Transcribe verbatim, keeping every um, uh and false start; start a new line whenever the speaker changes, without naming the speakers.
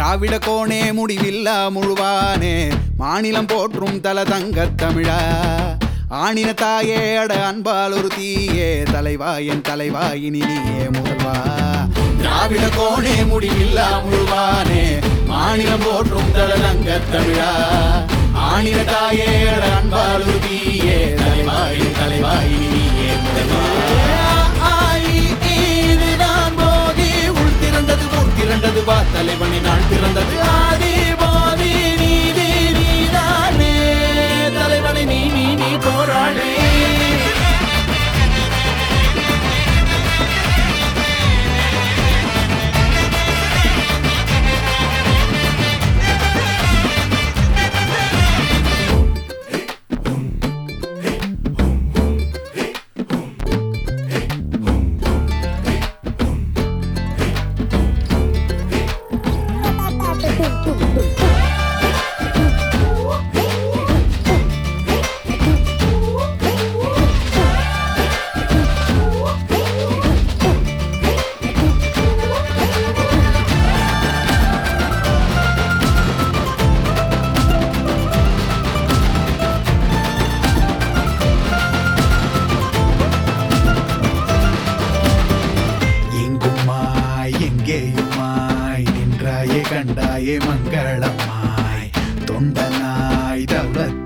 திராவிட கோணே முடிவில்லா முழுவானே மாநிலம் போற்றும் தல தங்கத் தமிழா ஆணின தாயே அட அன்பால் ஒரு தீயே தலைவா என் தலைவா இனி நீயே முதல்வா திராவிட கோணே முடிவில்லா முழுவானே மாநிலம் போற்றும் தல தங்கத் தமிழா ஆணின தாயே அட அன்பால் ஒரு தீயே தலைவா என் தலைவா இனி நீயே முதல்வா திரண்டது வா தலைவனி நான் பிறந்தது ஆதி போதி நீதி நீதானே தலைவனை நீ நீ நீ போராளே கண்டாயே மங்களமாய் தொண்டனாய் தௌலத்